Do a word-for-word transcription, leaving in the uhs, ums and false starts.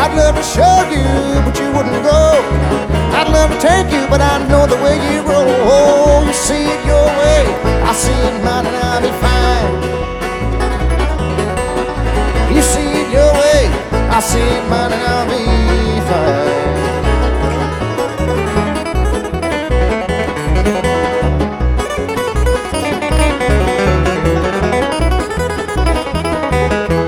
I'd love to show you, but you wouldn't go. I'd love to take you, but I know the way you roll. Oh, you see it your way, I see it mine, and I'll be fine. You see it your way, I see it mine, and